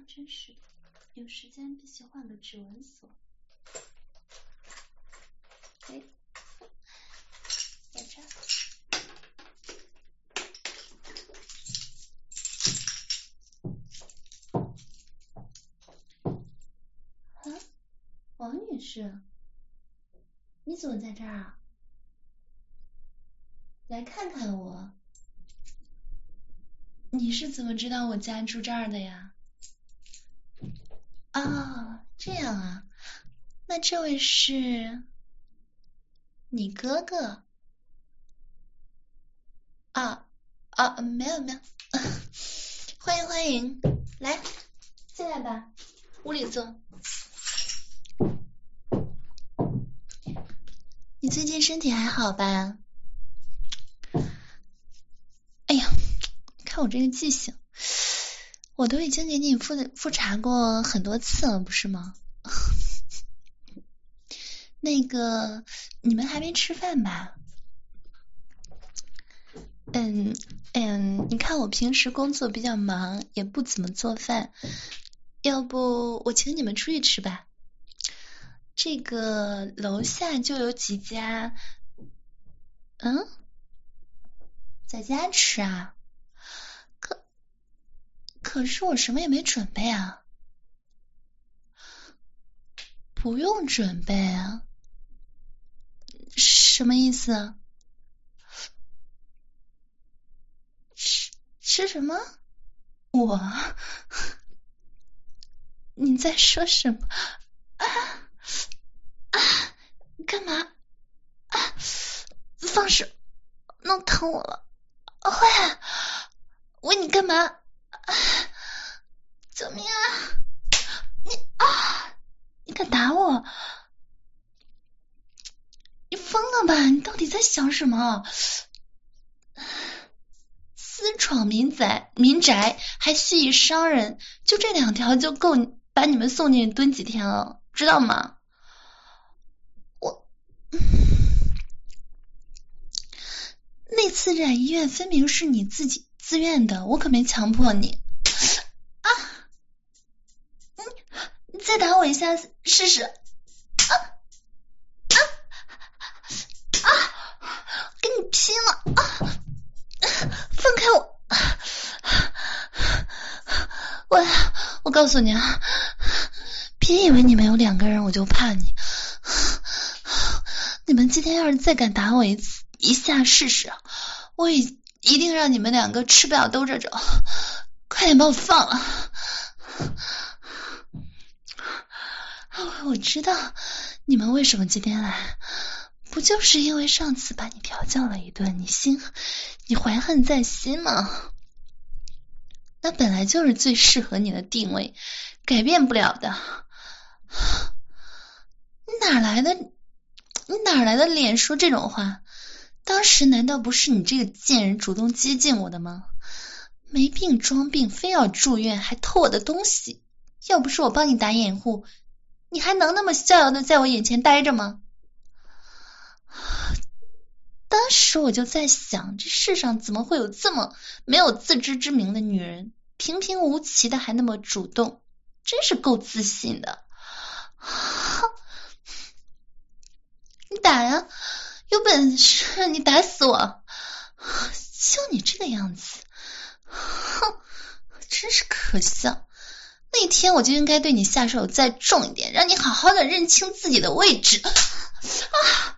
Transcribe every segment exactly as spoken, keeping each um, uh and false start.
真是的，有时间必须换个指纹锁。哎，在这儿。啊，王女士，你怎么在这儿啊？来看看我。你是怎么知道我家住这儿的呀？哦，这样啊，那这位是你哥哥？啊啊，没有没有，欢迎欢迎，来进来吧，屋里坐。你最近身体还好吧？哎呀，看我这个记性，我都已经给你复复查过很多次了，不是吗？那个，你们还没吃饭吧？嗯嗯，你看我平时工作比较忙，也不怎么做饭，要不我请你们出去吃吧？这个楼下就有几家。嗯，在家吃啊？可可是我什么也没准备啊。不用准备啊？什么意思？吃吃什么？我？你在说什么？啊啊！干嘛？啊！放手！弄疼我了！喂，喂，你干嘛？啊！救命啊！你啊！你敢打我？你疯了吧？你到底在想什么？私闯民宅，民宅还蓄意伤人，就这两条就够把你们送进去蹲几天了，知道吗？我那次染医院分明是你自己自愿的，我可没强迫你。啊！你你再打我一下试试。啊啊啊！跟你拼了！啊！放开我！我我告诉你啊，别以为你们有两个人我就怕你。你们今天要是再敢打我一次一下试试，我一一定让你们两个吃不了兜着走。快点把我放了！我知道你们为什么今天来，不就是因为上次把你调教了一顿，你心你怀恨在心吗？那本来就是最适合你的定位，改变不了的。你哪来的你哪来的脸说这种话？当时难道不是你这个贱人主动接近我的吗？没病装病，非要住院，还偷我的东西。要不是我帮你打掩护，你还能那么逍遥的在我眼前待着吗？当时我就在想，这世上怎么会有这么没有自知之明的女人，平平无奇的还那么主动，真是够自信的。你打呀，有本事你打死我！就你这个样子，哼，真是可笑。那天我就应该对你下手再重一点，让你好好的认清自己的位置。啊！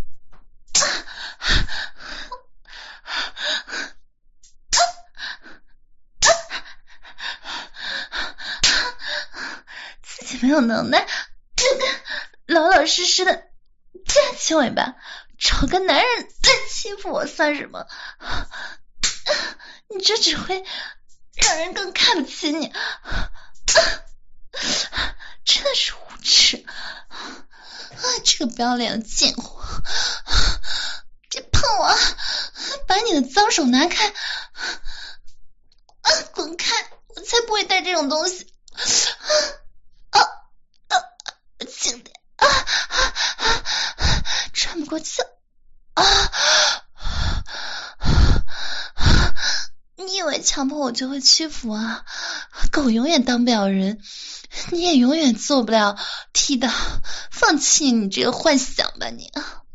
自己没有能耐，老老实实的架起尾巴，找个男人再欺负我算什么？你这只会让人更看不起你，真的是无耻！这个不要脸的贱货，别碰我！把你的脏手拿开！滚开！我才不会带这种东西！啊啊！轻点！啊啊！喘不过气啊！你以为强迫我就会屈服啊？ 狗永远当不了人，你也永远做不了剃刀，放弃你这个幻想吧你。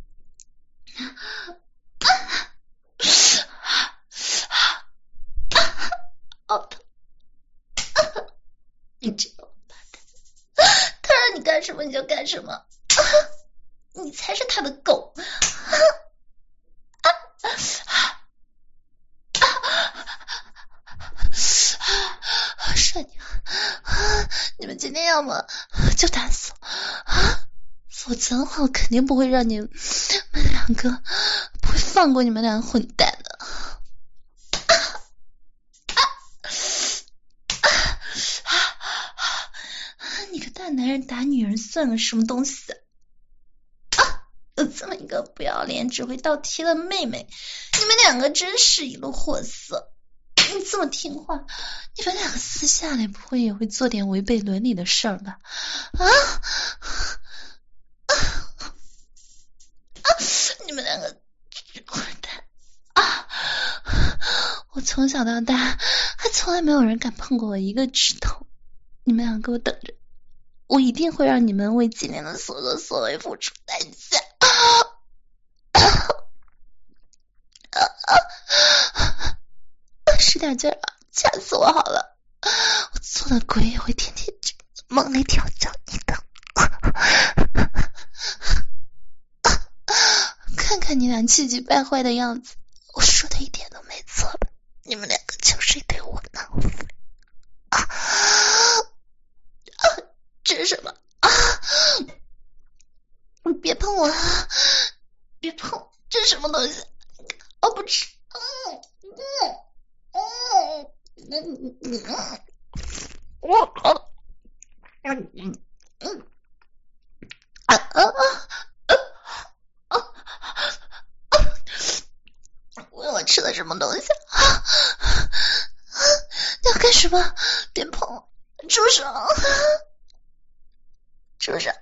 好疼！你这个王八蛋，他让你干什么你就干什么，你才是他的狗。帅你，你们今天要么就打死我，否则的话我肯定不会让你们两个，不会放过你们两个混蛋的。你个大男人打女人算个什么东西啊？有这么一个不要脸只会倒贴的妹妹，你们两个真是一路货色。你这么听话，你们两个私下里不会也会做点违背伦理的事儿吧？啊啊啊！你们两个混蛋啊！我从小到大还从来没有人敢碰过我一个指头，你们俩给我等着，我一定会让你们为今天的所作所为付出代价。啊啊啊！使点劲儿啊，掐死我好了，我做了鬼也会天天梦里挑战你的。看看你俩气急败坏的样子，我说的一点都没错吧？你们两个就是一对窝囊废啊！啊，这是什么啊？你别碰我，别碰，这是什么东西？我不吃。嗯嗯。嗯嗯嗯，我靠！嗯嗯嗯啊啊啊啊啊！问我吃的什么东西？啊啊！你要干什么？别碰我！住手！住手！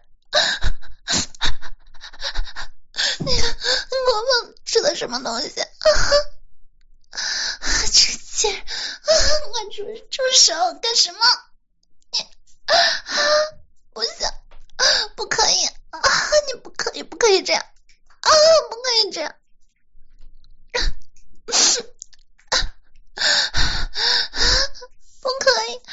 那个你给我问吃的什么东西？啊！这贱人！我住住手！干什么？你啊！不行，不可以啊！你不可以，不可以这样啊！不可以这样！不可以！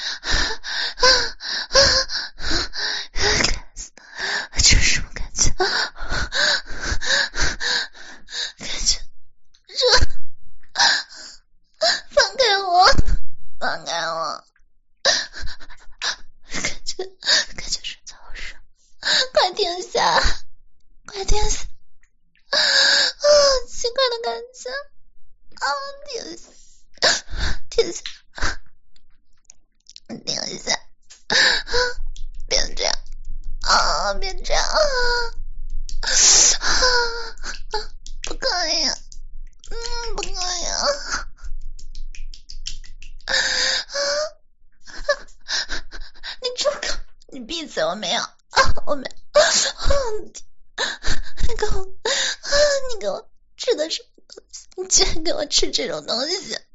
这是什么感觉？感觉热！放开我！放开我！感觉感觉是早上，快停下！快停下！啊，奇怪的感觉！啊，停下！停下！停下！啊，别这样！啊，别这样！啊，不可以！嗯，不可以啊！啊！你住口！你闭嘴！我没有啊，我没有。啊！你给我啊！你给我吃的什么东西？你居然给我吃这种东西！啊！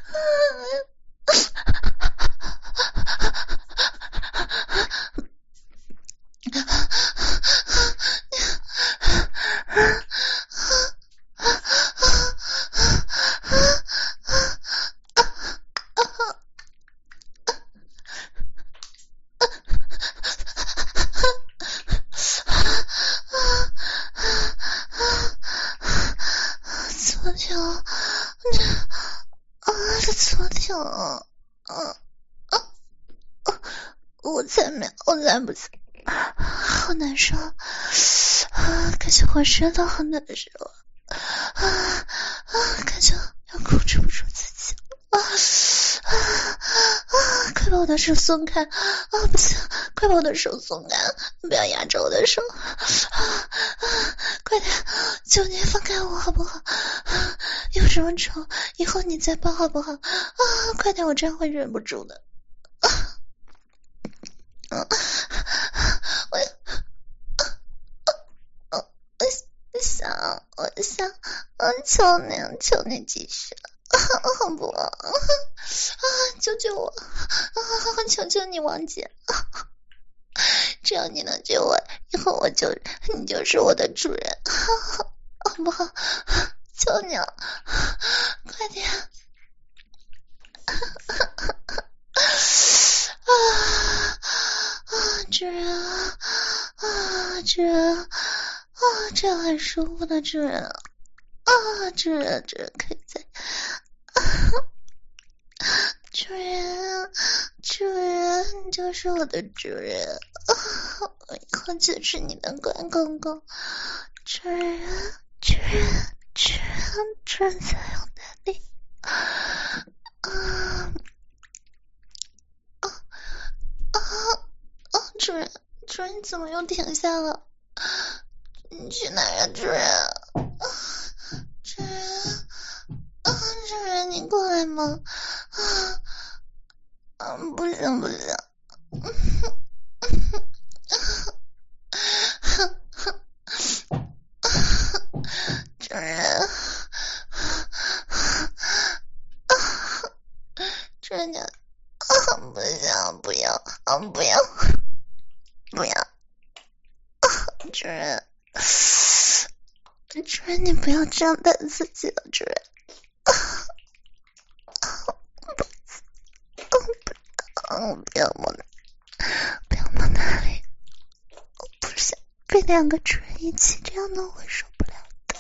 昨天这啊，这昨天啊啊啊！我才没，我才不行，好难受啊！感觉浑身都好难受啊啊！感觉要控制不住自己啊啊啊！快把我的手松开啊！不行，快把我的手松开，不要压着我的手啊啊！快点，求你放开我好不好？啊，有什么仇以后你再报好不好？啊，快点，我这样会忍不住的。啊啊、我我我想我想我求你求你继续啊，好不好？啊， 救救我！啊，求求你，王姐！只要你能救我，以后我就你就是我的主人，好不好？求你了，快点！啊啊！主人啊啊！主人啊！这样很舒服的主人啊！主人，主人可以在。主人，主人，你就是我的主人，我以后就是你的乖公公。主人，主人，主人，主人才有能力。啊啊啊啊！主人，主人，你怎么又停下了？你去哪儿啊，主人？啊，主人，啊，主人，你过来吗？啊。嗯，不行不行，主人，主人，不行，不要，啊不要，不要，主人，主人你不要这样对自己了，主人。嗯，不要摸哪，不要摸哪里，我不想被两个主人一起，这样的我会受不了的。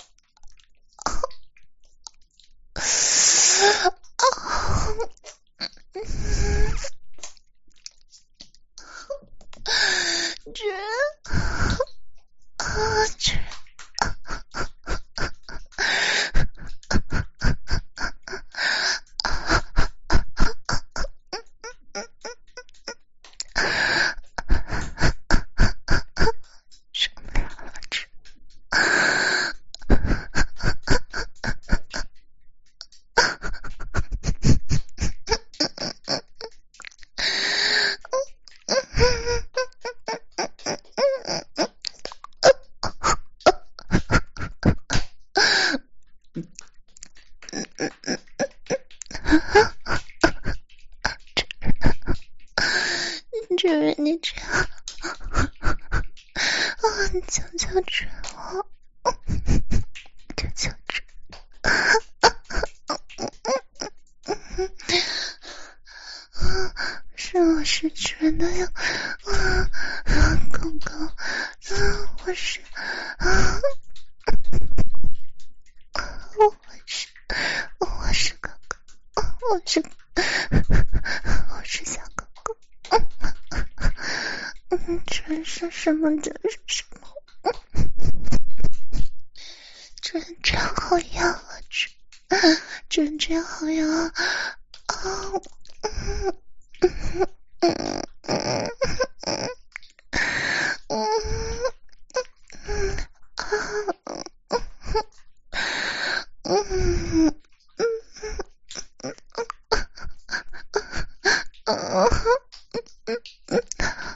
哦，嗯，主人，啊，主人。主人，你这样，啊，你求求主人我，求求主人，是我是主人的呀，啊，公公，啊，我是，啊，我是，我是公公，我是，我是小公公。嗯，主人说什么就是什么。主人真好呀，主主人真好呀。啊，嗯嗯嗯嗯嗯嗯嗯啊嗯嗯嗯嗯嗯。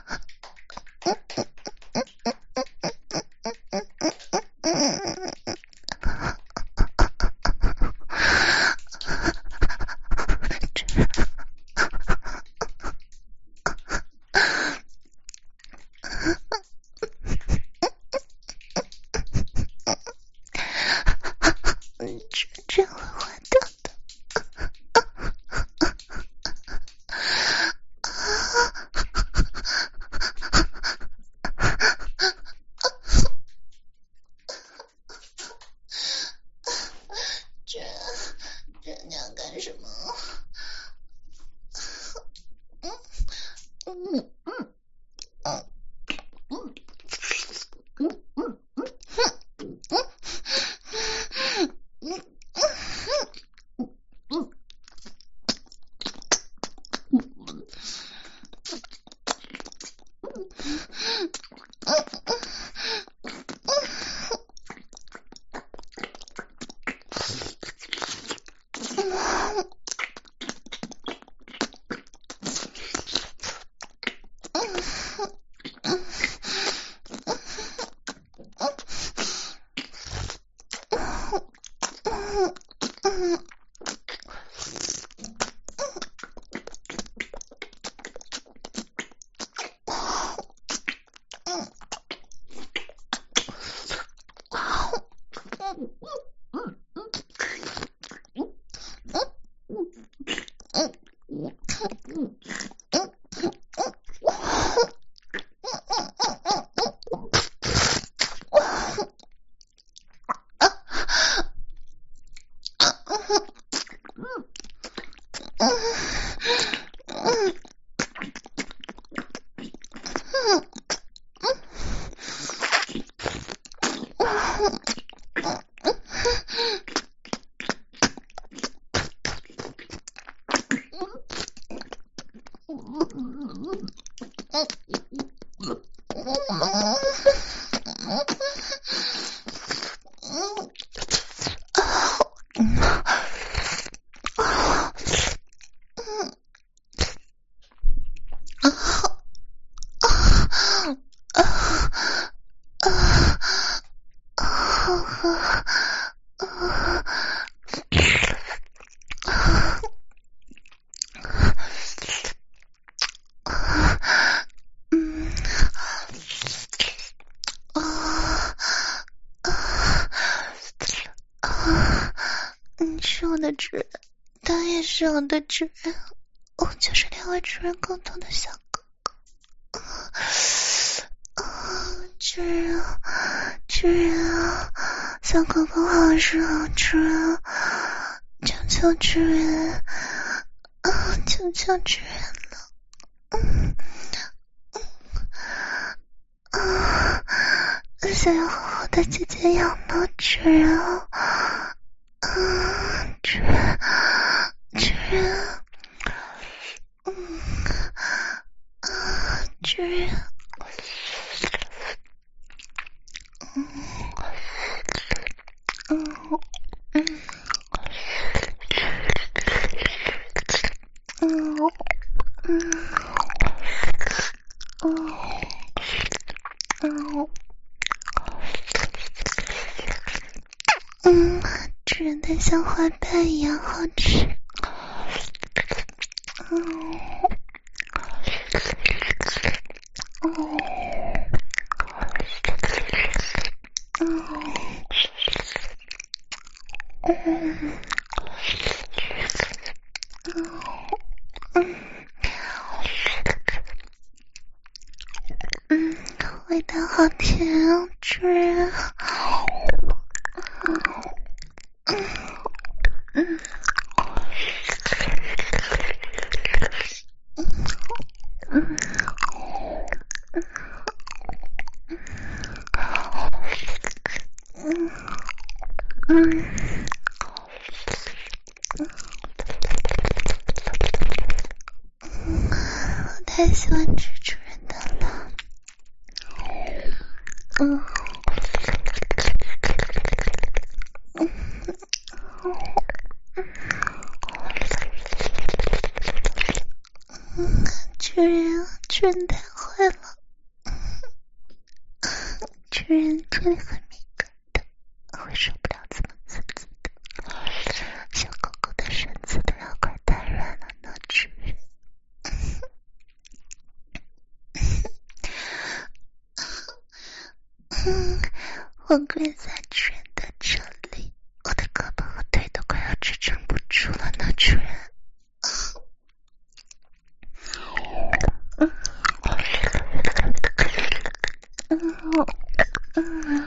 这样会坏掉的。这这你要干什么？嗯嗯嗯嗯嗯嗯嗯嗯嗯。 你是我的主人，他也是我的主人，我就是两位主人共同的小狗狗。主人，主人啊，小狗狗好热，主人，求求主人，啊，求求主人了，嗯嗯啊，想要好好的姐姐养呢，主人啊。嗯，主人，主人，嗯，啊，主人，嗯，嗯，嗯，嗯，嗯，嗯，嗯，主人的像花瓣一样好吃。嗯，嗯，嗯，嗯，嗯，味道好甜啊，主人。嗯，嗯。嗯嗯嗯嗯，我太喜欢吃主人的了。嗯嗯嗯，主人，主人太坏了。主人这里很敏感的，会受不了这么刺激的。小狗狗的身子都要快瘫软了呢，主人。嗯，我跪在主人的这里，我的胳膊和腿都快要支撑不住了呢，主人。嗯嗯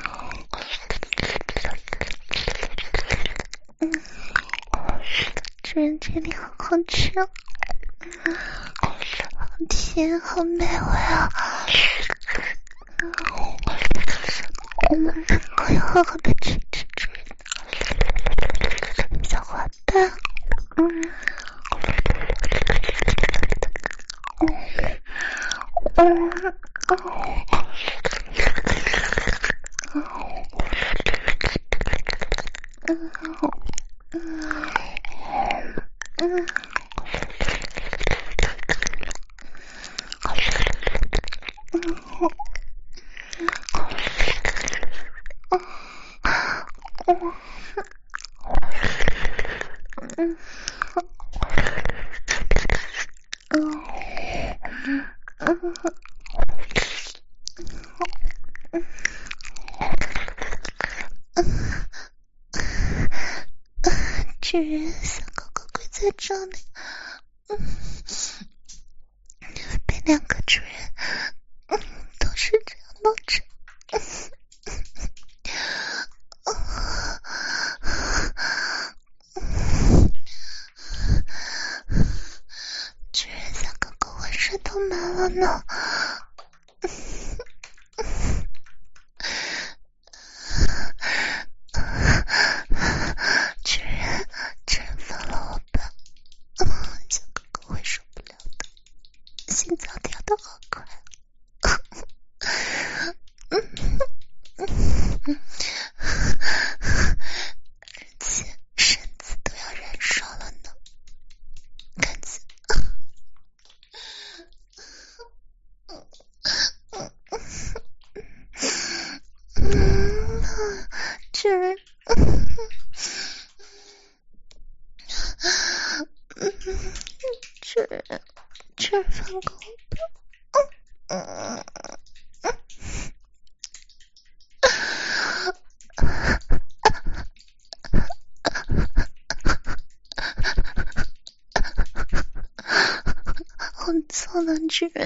嗯，主人这里好好吃，嗯，好甜，好美味啊！嗯，我要好好的吃吃主人的小花瓣。嗯嗯嗯嗯嗯主人，小狗狗跪在这里，嗯，被两个主人，嗯，都是这样弄着。主人，小狗狗浑身都麻了呢。主人，主人放了我吧，嗯，小狗狗会受不了的，心脏跳得好快。 主人，主人，主人放过我吧。我错了，主人。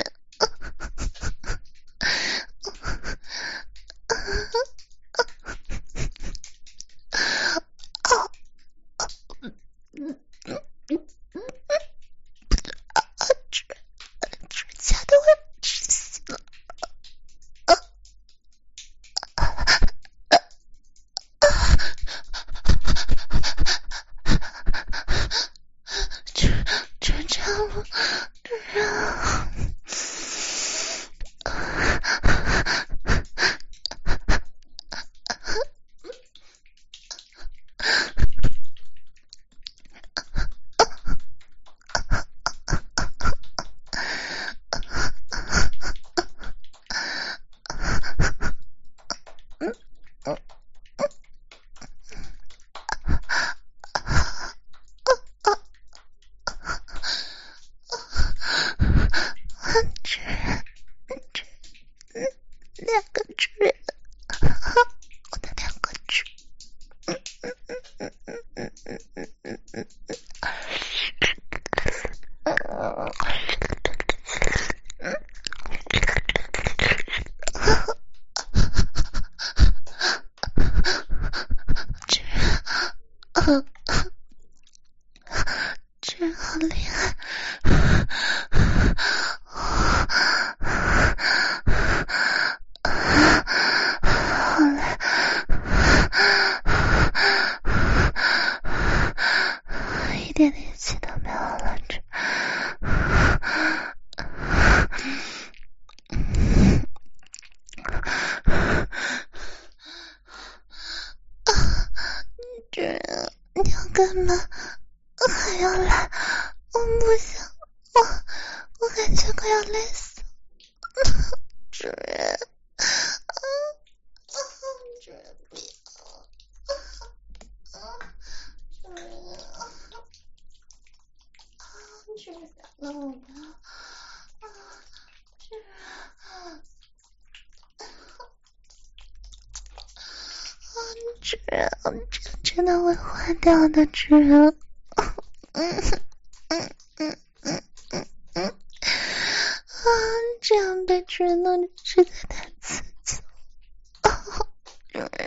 主人，这真的会坏掉的，主人。嗯嗯嗯嗯嗯嗯，啊，这样被主人弄实在太刺激了。啊，主人，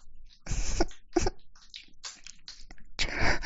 主人。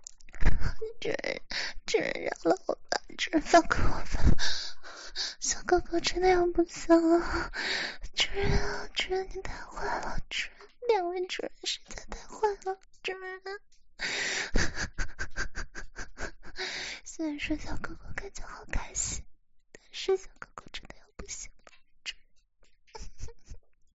这这饶了我吧，这放过我吧，放哥哥真的要不行了，主人，主人你太坏了，主人，两位主人实在太坏了，主人。虽然说小哥哥感觉好开心，但是小